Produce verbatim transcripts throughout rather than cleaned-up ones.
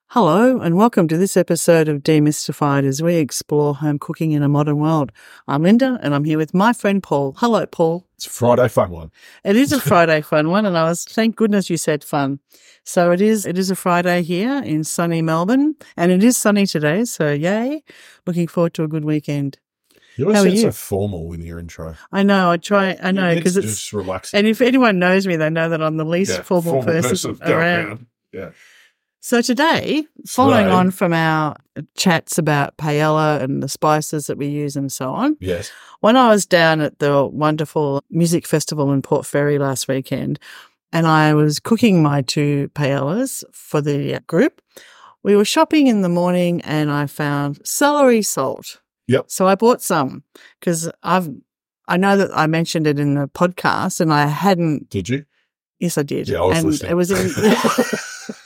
Hello and welcome to this episode of Demystified as we explore home cooking in a modern world. I'm Linda and I'm here with my friend Paul. Hello, Paul. It's a Friday fun one. It is a Friday fun one, and I was, thank goodness you said fun. So it is, it is a Friday here in sunny Melbourne, and it is sunny today, so yay. Looking forward to a good weekend. You always How are sound you? so formal with your intro. I know, I try, I know, because it's it's, just relaxing. and if anyone knows me, they know that I'm the least Yeah, formal, person, go around. Yeah. So today, following Today- on from our chats about paella and the spices that we use and so on, Yes. when I was down at the wonderful music festival in Port Fairy last weekend and I was cooking my two paellas for the group, we were shopping in the morning and I found celery salt. Yep. So I bought some because I've I know that I mentioned it in the podcast and I hadn't. Did you? Yes, I did. Yeah, I was and listening. It was in.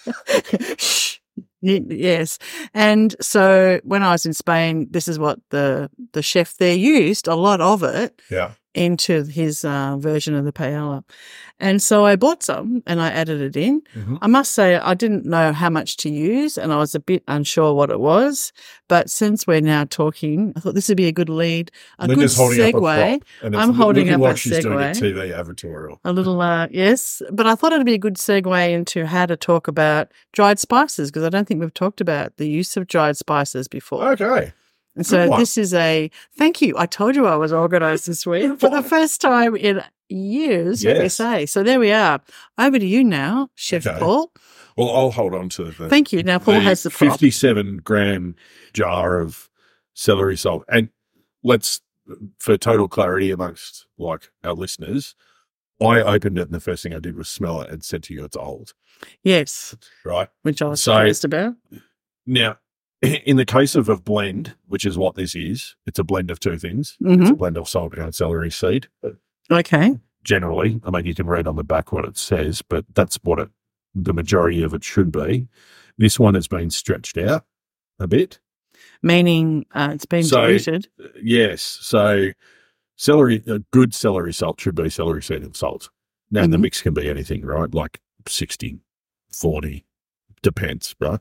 Shh. Y- Yes. And so when I was in Spain, this is what the, the chef there used, a lot of it Yeah. into his uh, version of the paella. And so I bought some and I added it in. Mhm. I must say I didn't know how much to use and I was a bit unsure what it was. But since we're now talking, I thought this would be a good lead, a Linda's good holding up a segue. prop, and it's I'm holding looking up like a she's doing a segue. T V advertorial. A little, uh, yes, but I thought it'd be a good segue into how to talk about dried spices because I don't think we've talked about the use of dried spices before. Okay. And so one. this is a thank you. I told you I was organised this week for the first time in years, let me Yes. say. So there we are. Over to you now, Chef Okay. Paul. Well, I'll hold on to the, Thank you. Now Paul the has the prop. fifty-seven gram jar of celery salt. And let's, for total clarity amongst like our listeners, I opened it and the first thing I did was smell it and said to you it's old, Yes, right? which I was So- surprised about. Now, in the case of a blend, which is what this is, it's a blend of two things. It's hmm a blend of salt and celery seed. Okay. Generally, I mean, you can read on the back what it says, but that's what it, the majority of it should be. This one has been stretched out a bit. Meaning uh, it's been So- diluted. Yes. So celery, a good celery salt should be celery seed and salt. Now, the Mhm. mix can be anything, right? Like sixty, forty, depends, right?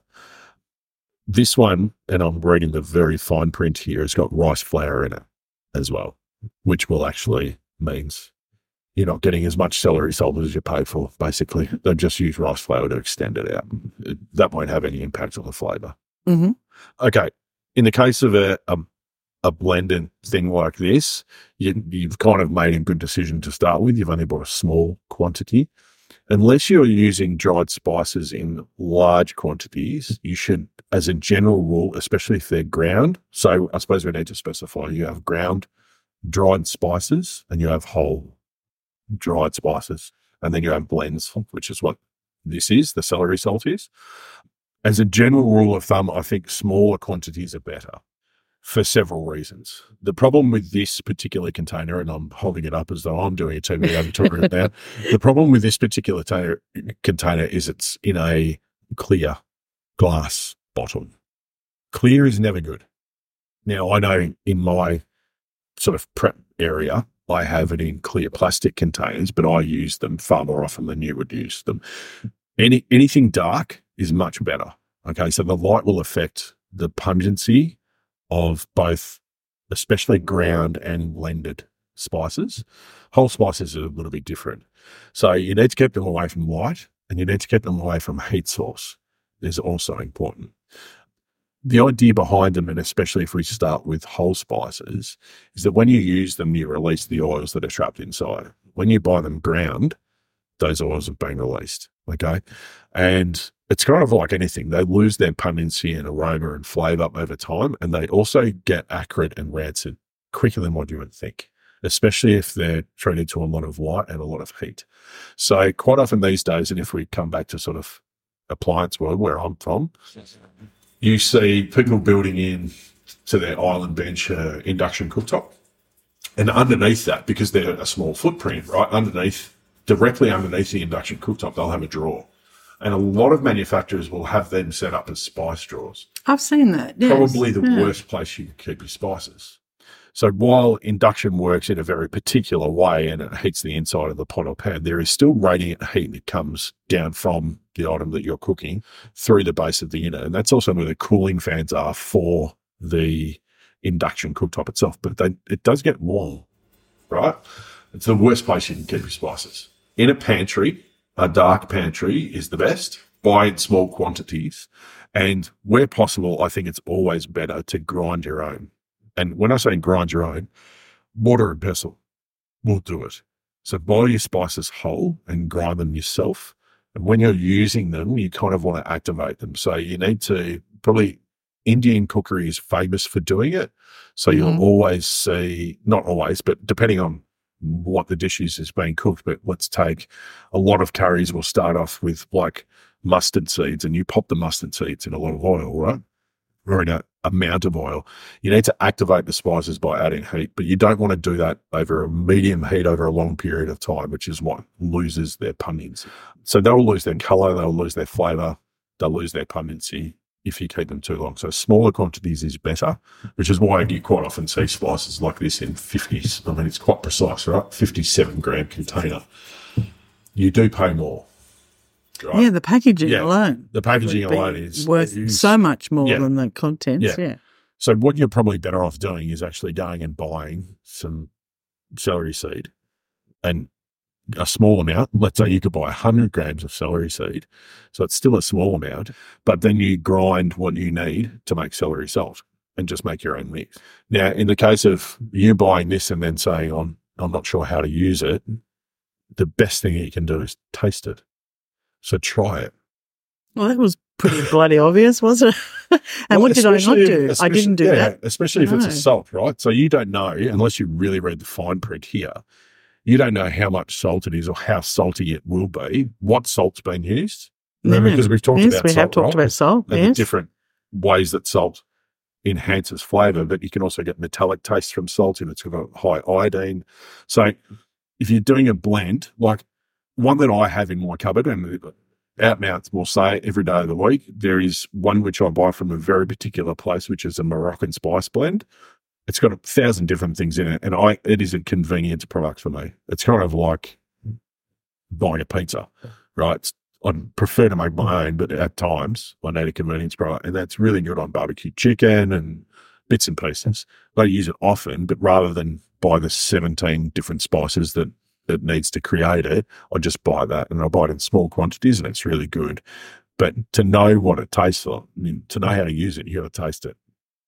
This one, and I'm reading the very fine print here, it's got rice flour in it as well, which will actually means you're not getting as much celery salt as you pay for, basically. They just use rice flour to extend it out. That won't have any impact on the flavour. hmm Okay. In the case of a, a, a blended thing like this, you, you've kind of made a good decision to start with. You've only bought a small quantity. Unless you're using dried spices in large quantities, you should, as a general rule, especially if they're ground. So I suppose we need to specify you have ground dried spices and you have whole dried spices. And then you have blends, which is what this is, the celery salt is. As a general rule of thumb, I think smaller quantities are better for several reasons. The problem with this particular container, and I'm holding it up as though I'm doing a T V advertorial now, the problem with this particular ta- container is it's in a clear glass bottle. Clear is never good. Now, I know in my sort of prep area, I have it in clear plastic containers, but I use them far more often than you would use them. Any anything dark is much better. Okay, so the light will affect the pungency of both, especially ground and blended spices. Whole spices are a little bit different. So you need to keep them away from light and you need to keep them away from heat source is also important. The idea behind them, and especially if we start with whole spices, is that when you use them, you release the oils that are trapped inside. When you buy them ground, those oils have been released, okay? And it's kind of like anything. They lose their pungency and aroma and flavour over time, and they also get acrid and rancid quicker than what you would think, especially if they're treated to a lot of light and a lot of heat. So quite often these days, and if we come back to sort of appliance world where I'm from, you see people building in to their island bench uh, induction cooktop. And underneath that, because they're a small footprint, right, underneath, directly underneath the induction cooktop, they'll have a drawer. And a lot of manufacturers will have them set up as spice drawers. I've seen that. Yes. Probably the Yeah. worst place you can keep your spices. So while induction works in a very particular way and it heats the inside of the pot or pan, there is still radiant heat that comes down from the item that you're cooking through the base of the unit. And that's also where the cooling fans are for the induction cooktop itself. But they, it does get warm, right? It's the worst place you can keep your spices. In a pantry, a dark pantry is the best. Buy in small quantities. And where possible, I think it's always better to grind your own. And when I say grind your own, mortar and pestle will do it. So buy your spices whole and grind them yourself. And when you're using them, you kind of want to activate them. So you need to probably, Indian cookery is famous for doing it. So you'll Mm-hmm. always see, not always, but depending on what the dish is is being cooked, but let's take a lot of curries will start off with like mustard seeds, and you pop the mustard seeds in a lot of oil, right? Or in a amount of oil. You need to activate the spices by adding heat, but you don't want to do that over a medium heat over a long period of time, which is what loses their pungence. So they'll lose their colour, they'll lose their flavour, they'll lose their pungency if you keep them too long. So smaller quantities is better, which is why you quite often see spices like this in fifties. I mean, it's quite precise, right? fifty-seven gram container. You do pay more. Right? Yeah, the packaging Yeah, alone. The packaging would be alone is worth is- so much more yeah. than the contents. Yeah. Yeah. So what you're probably better off doing is actually going and buying some celery seed and a small amount. Let's say you could buy one hundred grams of celery seed. So it's still a small amount, but then you grind what you need to make celery salt and just make your own mix. Now, in the case of you buying this and then saying, I'm, I'm not sure how to use it, the best thing you can do is taste it. So try it. Well, that was pretty bloody obvious, wasn't it? and Well, what did I not especially- do? I especially- didn't do yeah, that. Especially if it's a No. salt, right? So you don't know, unless you really read the fine print here, you don't know how much salt it is or how salty it will be, what salt's been used. Remember, Yeah. because we've talked yes, about we salt, have talked right? about salt. And Yes. the different ways that salt enhances flavour, but you can also get metallic taste from salt and it's got a high iodine. So if you're doing a blend, like one that I have in my cupboard, and out and out will say every day of the week, there is one which I buy from a very particular place, which is a Moroccan spice blend. It's got a thousand different things in it, and I it is a convenience product for me. It's kind of like buying a pizza, right? It's, I'd prefer to make my own, but at times I need a convenience product, and that's really good on barbecue chicken and bits and pieces. I use it often, but rather than buy the seventeen different spices that it needs to create it, I just buy that, and I buy it in small quantities, and it's really good. But to know what it tastes like, I mean, to know how to use it, you got to taste it.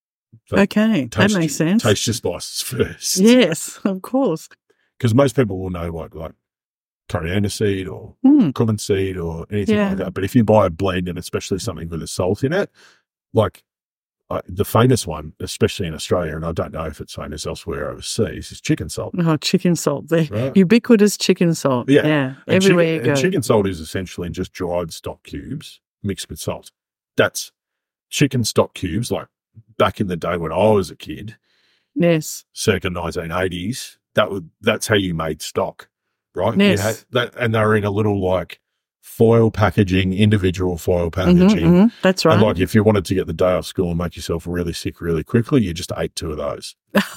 So Okay, that taste makes your- sense. Taste your spices first. Yes, of course. Because most people will know what, like coriander seed or Mm. cumin seed or anything Yeah. like that. But if you buy a blend, and especially something with a salt in it, like uh, the famous one, especially in Australia, and I don't know if it's famous elsewhere overseas, is chicken salt. Oh, chicken salt. The Right. ubiquitous chicken salt. Yeah. Yeah. And Everywhere chicken, you go. And chicken salt is essentially just dried stock cubes mixed with salt. That's chicken stock cubes, like back in the day when I was a kid, Yes. circa nineteen eighties, that would that's how you made stock, right? You Yes. had that, and they were in a little like foil packaging, individual foil Mhm, packaging. mhm. That's right. And like if you wanted to get the day off school and make yourself really sick really quickly, you just ate two of those.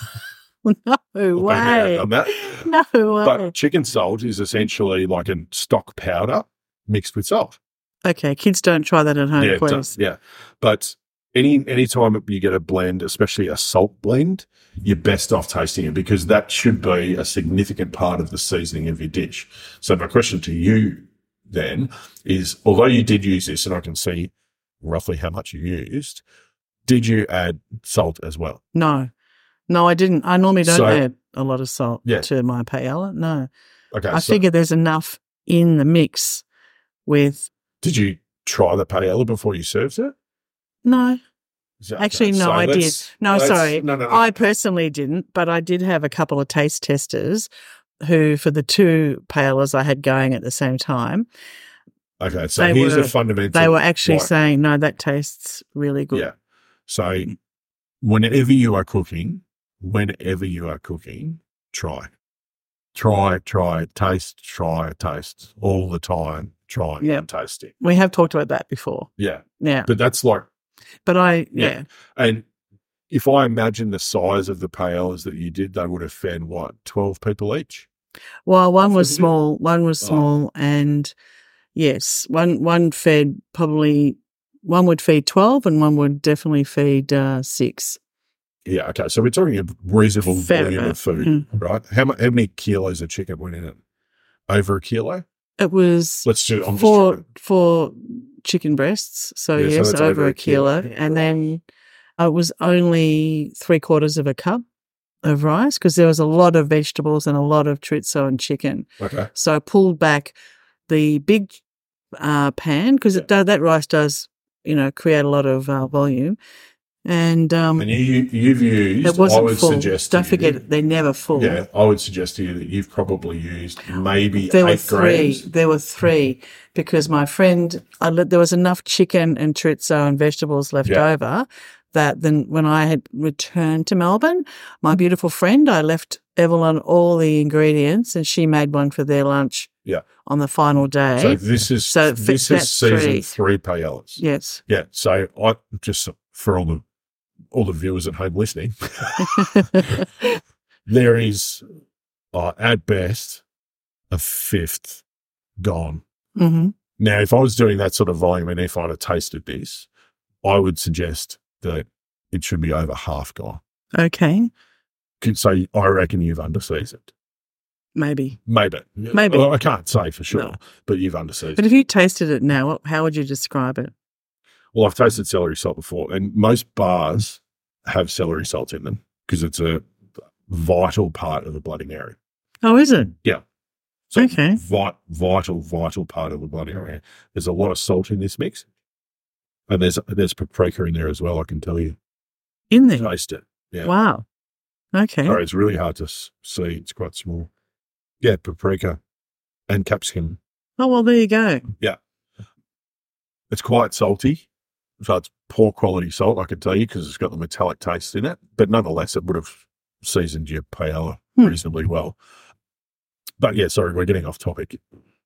no Or maybe way. on that. No way. But chicken salt is essentially like a stock powder mixed with salt. Okay, kids don't try that at home, yeah, please. so- yeah. But any any time you get a blend, especially a salt blend, you're best off tasting it, because that should be a significant part of the seasoning of your dish. So my question to you then is, although you did use this, and I can see roughly how much you used, did you add salt as well? No. No, I didn't. I normally don't So- add a lot of salt Yeah. to my paella. No. Okay. I so figure there's enough in the mix with did you try the paella before you served it? no. Is that- Actually, okay, no, so I did. let's- No, let's- sorry. No, no, no. I personally didn't, but I did have a couple of taste testers who, for the two paellas I had going at the same time, okay, so they here's were- a fundamental. they were actually like- saying, no, that tastes really good. Yeah. So whenever you are cooking, whenever you are cooking, try. Try, try, taste, try, taste all the time. Try Yeah. and taste it. We have talked about that before. Yeah. Yeah. But that's like, But I, Yeah. yeah. and if I imagine the size of the paellas that you did, they would have fed, what, twelve people each? Well, one was Did you? small, one was Oh. small, and yes, one one fed probably one would feed twelve, and one would definitely feed uh, six. Yeah, okay. So we're talking a reasonable Fair volume amount. of food, Mm. right? How, mu- how many kilos of chicken went in it? Over a kilo? It was Let's do I'm just four trying to- four chicken breasts, so Yeah, so yes, that's over, over a a kilo. kilo, and then it was only three quarters of a cup of rice because there was a lot of vegetables and a lot of chorizo and chicken. Okay. So I pulled back the big uh, pan because it does, that rice does, you know, create a lot of uh, volume. And um, And you, you've used, it I wasn't would full. suggest Don't to forget, you, they're never full. yeah, I would suggest to you that you've probably used maybe There were eight three. grams. There were three because my friend, I, let- there was enough chicken and chorizo and vegetables left Yeah. over that then when I had returned to Melbourne, my beautiful friend, I left Evelyn all the ingredients and she made one for their lunch Yeah. on the final day. So this is So it this fits is that season three. three paellas. Yes. Yeah. So I just for all the all the viewers at home listening, there is uh, at best a fifth gone. hmm Now, if I was doing that sort of volume and if I'd have tasted this, I would suggest that it should be over half gone. Okay. Could say I reckon you've underseasoned. Maybe. Maybe. Maybe. Well, I can't say for sure, No. but you've underseasoned. But if you tasted it now, what- how would you describe it? Well, I've tasted celery salt before, and most bars have celery salt in them because it's a vital part of the Bloody Mary. Oh, is it? So Okay. vi- vital, vital part of the Bloody Mary. There's a lot of salt in this mix, and there's there's paprika in there as well. I can tell you, In there? taste it. Yeah. Wow. Okay. Sorry, it's really hard to s- see. It's quite small. Yeah, paprika and capsicum. Oh, well, there you go. It's quite salty. So it's poor quality salt, I can tell you, because it's got the metallic taste in it. But nonetheless, it would have seasoned your paella Hmm. reasonably well. But yeah, sorry, we're getting off topic.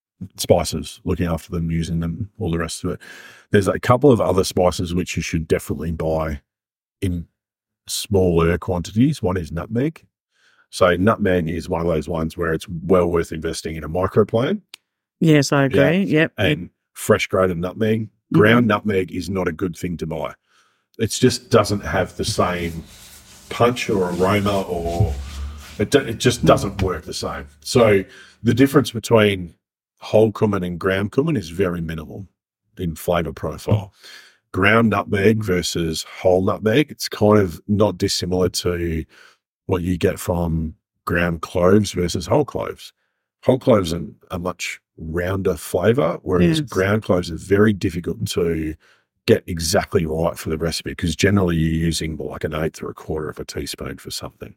Spices, looking after them, using them, all the rest of it. There's a couple of other spices which you should definitely buy in smaller quantities. One is nutmeg. So nutmeg is one of those ones where it's well worth investing in a microplant. Yes, I agree. Yep. And fresh grated nutmeg. Ground nutmeg is not a good thing to buy. It just doesn't have the same punch or aroma, or it, do- it just doesn't work the same. So the difference between whole cumin and ground cumin is very minimal in flavour profile. Ground nutmeg versus whole nutmeg, it's kind of not dissimilar to what you get from ground cloves versus whole cloves. Whole cloves are a much rounder flavour, whereas Yes. ground cloves are very difficult to get exactly right for the recipe because generally you're using like an eighth or a quarter of a teaspoon for something.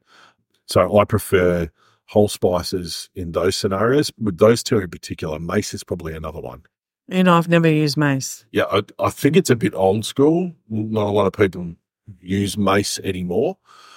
So I prefer whole spices in those scenarios. With those two in particular, mace is probably another one. You know, I've never used mace. Yeah, I, I think it's a bit old school. Not a lot of people use mace anymore.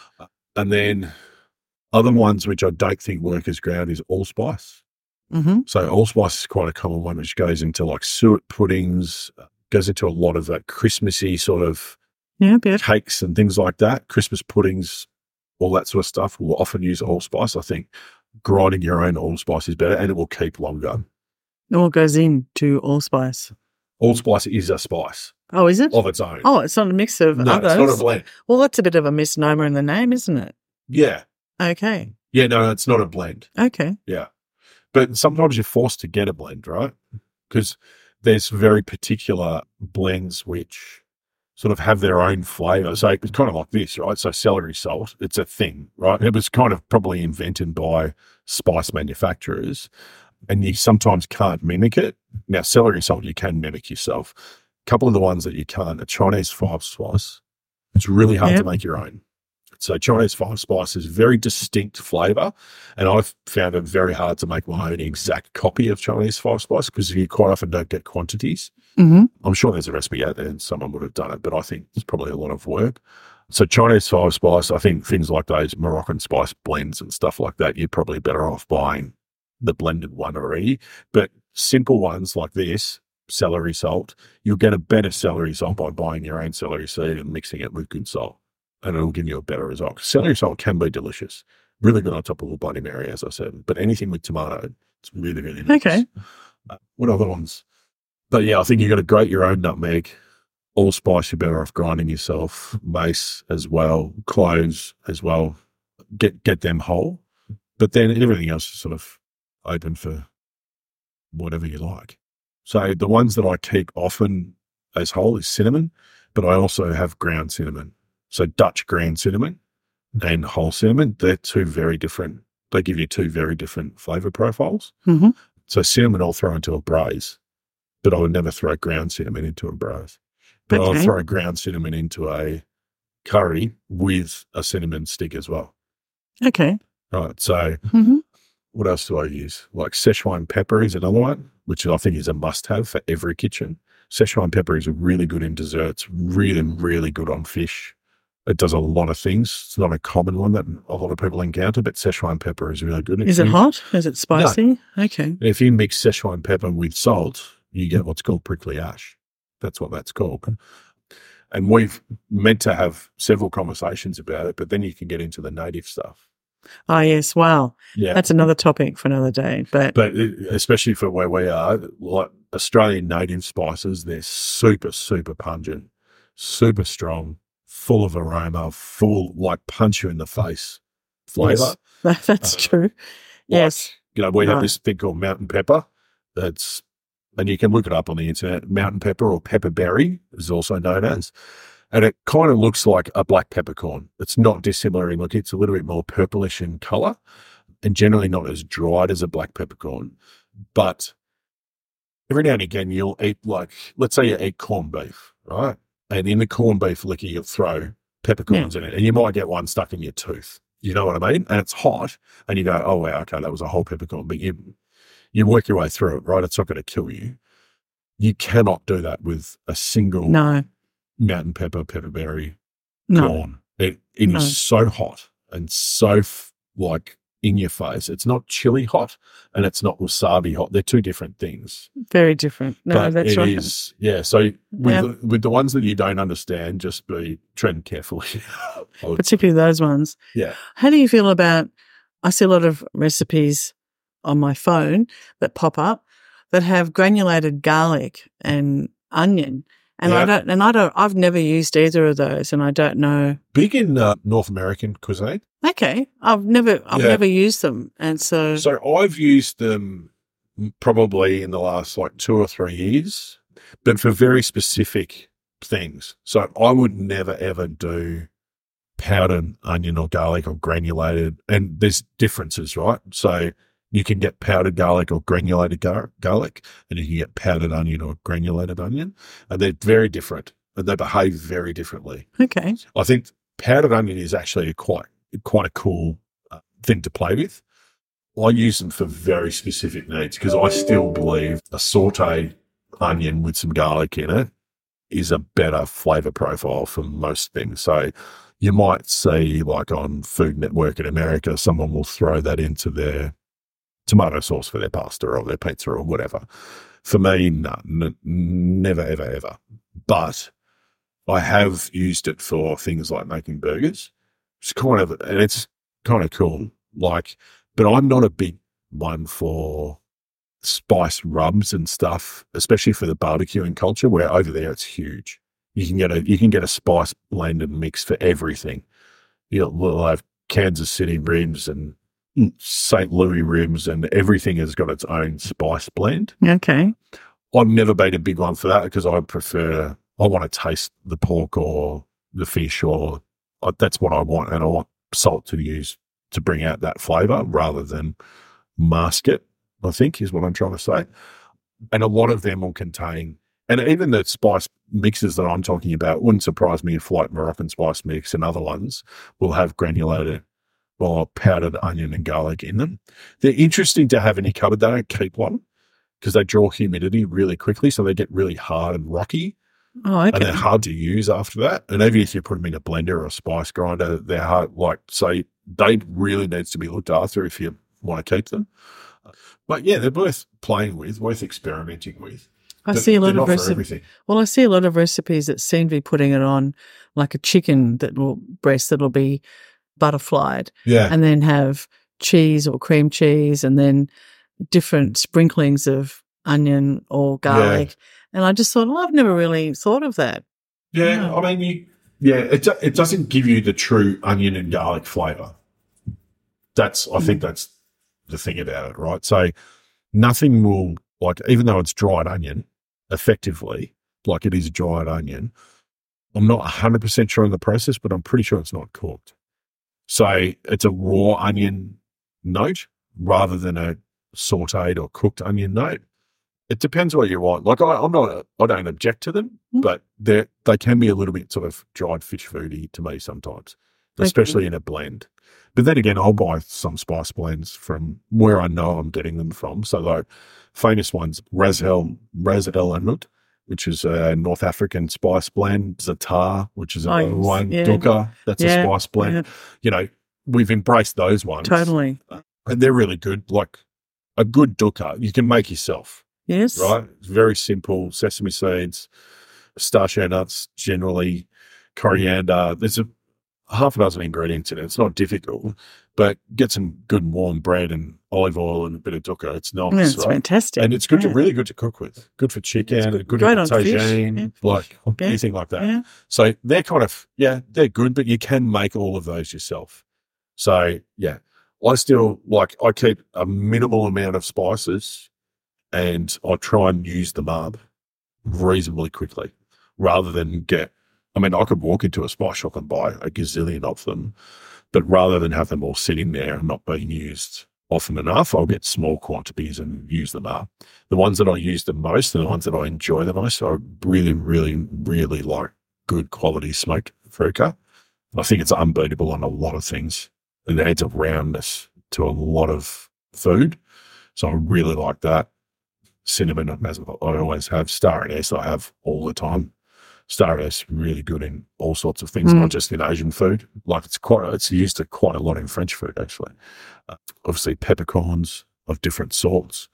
And then other ones which I don't think work as ground is allspice. Mm-hmm. So allspice is quite a common one, which goes into like suet puddings, goes into a lot of that Christmassy sort of Yeah, good. cakes and things like that. Christmas puddings, all that sort of stuff will often use allspice. I think grinding your own allspice is better and it will keep longer. It all goes into allspice. Allspice is a spice Oh, is it? of its own. Oh, it's not a mix of no, others. it's not a blend. Well, that's a bit of a misnomer in the name, isn't it? Yeah. Okay. Yeah, no, it's not a blend. Okay. Yeah. But sometimes you're forced to get a blend, right? Because there's very particular blends which sort of have their own flavour. So it's kind of like this, right? So celery salt, it's a thing, right? It was kind of probably invented by spice manufacturers and you sometimes can't mimic it. Now, celery salt, you can mimic yourself. A couple of the ones that you can't, a Chinese five spice, it's really hard Yep. to make your own. So Chinese five spice is very distinct flavour, and I've found it very hard to make my own exact copy of Chinese five spice because you quite often don't get quantities. Mm-hmm. I'm sure there's a recipe out there and someone would have done it, but I think it's probably a lot of work. So Chinese five spice, I think things like those Moroccan spice blends and stuff like that, you're probably better off buying the blended one already. But simple ones like this, celery salt, you'll get a better celery salt by buying your own celery seed and mixing it with good salt. and it'll give you a better result. Celery salt can be delicious. Really good on top of a Bloody Mary, as I said. But anything with tomato, it's really, really nice. Okay. Uh, what other ones? But yeah, I think you've got to grate your own nutmeg. Allspice, you're better off grinding yourself. Mace as well. Cloves as well. Get get them whole. But then everything else is sort of open for whatever you like. So the ones that I keep often as whole is cinnamon, but I also have ground cinnamon. So Dutch ground cinnamon and whole cinnamon, they're two very different. They give you two very different flavour profiles. Mm-hmm. So cinnamon I'll throw into a braise, but I would never throw ground cinnamon into a braise. But Okay. I'll throw ground cinnamon into a curry with a cinnamon stick as well. Okay. Right. So Mm-hmm. what else do I use? Like Szechuan pepper is another one, which I think is a must-have for every kitchen. Szechuan pepper is really good in desserts, really, really good on fish. It does a lot of things. It's not a common one that a lot of people encounter, but Szechuan pepper is really good. If Is it you- hot? Is it spicy? Okay. If you mix Szechuan pepper with salt, you get what's called prickly ash. That's what that's called. And we've meant to have several conversations about it, but then you can get into the native stuff. Oh, yes. Wow. Yeah. That's another topic for another day. But, But it- especially for where we are, like Australian native spices, they're super, super pungent, super strong, full of aroma, full, like punch you in the face flavour. That, that's Uh, true. Yes. You know, we have Right. this thing called mountain pepper that's, and you can look it up on the internet, mountain pepper or pepperberry is also known as. And it kind of looks like a black peppercorn. It's not dissimilar in look. It's a little bit more purplish in colour and generally not as dried as a black peppercorn. But every now and again, you'll eat like, let's say you eat corned beef, right? And in the corned beef liquor, you'll throw peppercorns in it and you might get one stuck in your tooth. You know what I mean? And it's hot and you go, oh, wow, okay, that was a whole peppercorn. But you, you work your way through it, right? It's not going to kill you. You cannot do that with a single No. mountain pepper, pepperberry, No. corn. It, it No. is so hot and so f- like in your face. It's not chili hot and it's not wasabi hot. They're two different things. Very different. No, but that's it right. is, yeah. So with, Yeah. The, with the ones that you don't understand, just be treading carefully. I would- Particularly those ones. yeah. How do you feel about, I see a lot of recipes on my phone that pop up that have granulated garlic and onion. And I Yeah. don't, and I don't, I've never used either of those and I don't know. Big in uh, North American cuisine. Okay. I've never, I've Yeah. never used them. And so, So I've used them probably in the last like two or three years, but for very specific things. So I would never ever do powdered onion or garlic or granulated. And there's differences, right? So you can get powdered garlic or granulated gar- garlic, and you can get powdered onion or granulated onion, and they're very different and they behave very differently. okay. I think powdered onion is actually a quite quite a cool uh, thing to play with. I use them for very specific needs because I still believe a sautéed onion with some garlic in it is a better flavour profile for most things. So you might see, like on Food Network in America, someone will throw that into their tomato sauce for their pasta or their pizza or whatever. For me, no, n- never, ever, ever. But I have used it for things like making burgers. It's kind of, and it's kind of cool. Like, but I'm not a big one for spice rubs and stuff, especially for the barbecuing culture, where over there it's huge. You can get a you can get a spice blend and mix for everything. You'll we'll have Kansas City ribs and Saint Louis ribs, and everything has got its own spice blend. Okay. I've never been a big one for that because I prefer, I want to taste the pork or the fish, or uh, that's what I want. And I want salt to use to bring out that flavour rather than mask it, I think is what I'm trying to say. And a lot of them will contain, and even the spice mixes that I'm talking about, wouldn't surprise me if like Moroccan spice mix and other ones will have granulated or powdered onion and garlic in them. They're interesting to have in your cupboard. They don't keep one because they draw humidity really quickly, so they get really hard and rocky, Oh, and okay. they're hard to use after that. And even if you put them in a blender or a spice grinder, they're hard. Like, so they really needs to be looked after if you want to keep them. But yeah, they're worth playing with, worth experimenting with. I They're- see a lot they're of not for recipes. everything. Well, I see a lot of recipes that seem to be putting it on like a chicken that will breast that'll be butterflied, Yeah. and then have cheese or cream cheese, and then different sprinklings of onion or garlic. And I just thought, well, I've never really thought of that. Yeah, No. I mean, you, yeah, it do- it doesn't give you the true onion and garlic flavour. That's, I think that's the thing about it, right? So nothing will, like, even though it's dried onion, effectively, like it is a dried onion, I'm not one hundred percent sure on the process, but I'm pretty sure it's not cooked. So it's a raw onion note rather than a sauteed or cooked onion note. It depends what you want. Like I, I'm not, a, I don't object to them, Mm. but they they can be a little bit sort of dried fish foody to me sometimes, Okay. especially in a blend. But then again, I'll buy some spice blends from where I know I'm getting them from. So like famous ones, Ras El Ras El Hanout, which is a North African spice blend, Zatar, which is Oh, another yes. one, Yeah. Dukkha, that's Yeah. a spice blend. Yeah, You know, we've embraced those ones. totally. And they're really good. Like a good Dukkha, you can make yourself. Yes. Right? It's very simple. Sesame seeds, pistachio nuts, generally, coriander. There's a half a dozen ingredients in it. It's not difficult, but get some good warm bread and olive oil and a bit of dukkha. It's nice, Yeah, it's right? fantastic. And it's good yeah. to really good to cook with. Good for chicken, It's good, good- good great with on fish, tagine, yeah. like Yeah. anything like that. Yeah. So they're kind of, yeah, they're good, but you can make all of those yourself. So yeah, I still like, I keep a minimal amount of spices and I try and use them up reasonably quickly rather than get, I mean, I could walk into a spice shop and buy a gazillion of them, but rather than have them all sitting there and not being used often enough, I'll get small quantities and use them up. The ones that I use the most and the ones that I enjoy the most, I really, really, really like good quality smoked paprika. I think it's unbeatable on a lot of things. It adds a roundness to a lot of food. So I really like that. Cinnamon, as I always have. Star anise I have all the time. Star anise really good in all sorts of things, Mm. not just in Asian food. Like it's quite, it's used to quite a lot in French food actually. Uh, obviously peppercorns of different sorts.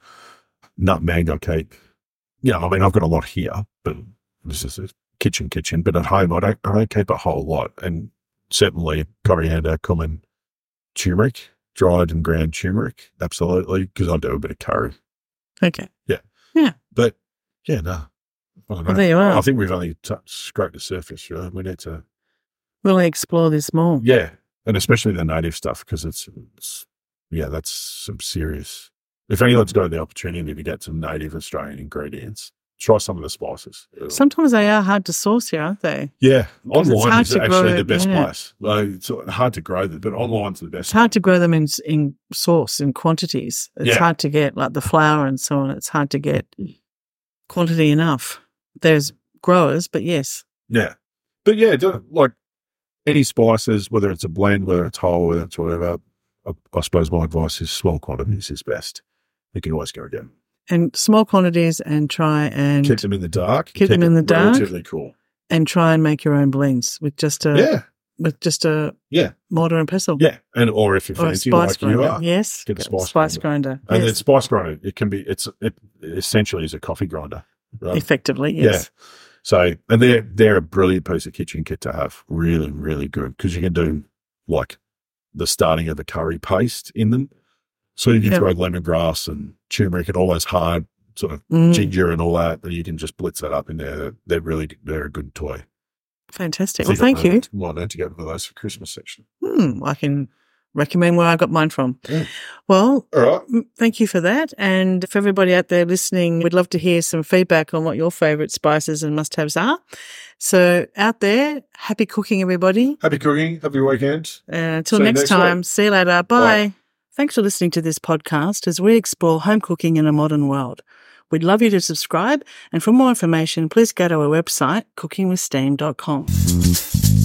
Nutmeg I keep. Yeah, I mean I've got a lot here, but this is a kitchen kitchen. But at home I don't I don't keep a whole lot. And certainly coriander, cumin, turmeric, dried and ground turmeric, absolutely, because I do a bit of curry. Okay. But yeah, no. I don't know. Well, there you are. I think we've only touched, scraped the surface. Right? We need to, We'll explore this more. yeah, and especially the native stuff because it's, it's, yeah, that's some serious. If anyone's got the opportunity to get some native Australian ingredients, try some of the spices. Sometimes they are hard to source here, aren't they? Yeah, 'Cause it's online hard is to actually grow, the best yeah. place. Like, it's hard to grow them, but online's the It's best. hard to grow them in in source, in quantities. It's Yeah. hard to get, like the flour and so on, it's hard to get quantity enough. There's growers, but yes. Yeah, but yeah, do- like any spices, whether it's a blend, whether it's whole, whether it's whatever. I, I suppose my advice is small quantities is best. You can always go again. And small quantities and try and Keep them in the dark. Keep them it in the dark. Relatively cool. and try and make your own blends with just a Yeah, with just a yeah, mortar and pestle. yeah. And or if you're Or a fancy spice like grinder. you are, Yes. get a spice spice grinder. grinder. and then Yes. spice grinder. It can be. It's it essentially is a coffee grinder. Right? Effectively, yes. Yeah. So and they're they're a brilliant piece of kitchen kit to have. Really, really good because you can do like the starting of the curry paste in them. So you can Yeah. throw lemongrass and turmeric and all those hard sort of Mm, ginger and all that, and you can just blitz that up in there. They're, they're really they're a good toy. fantastic. I Well, think thank I you. might need to get one of those for Christmas section. Hmm, I can recommend where I got mine from. Yeah. Well, All right. mm, thank you for that. And for everybody out there listening, we'd love to hear some feedback on what your favourite spices and must-haves are. So out there, happy cooking, everybody. Happy cooking. Happy weekend. Uh, until See you next next time, week. see you later. Bye. Bye. Thanks for listening to this podcast as we explore home cooking in a modern world. We'd love you to subscribe, and for more information, please go to our website, cooking with steam dot com.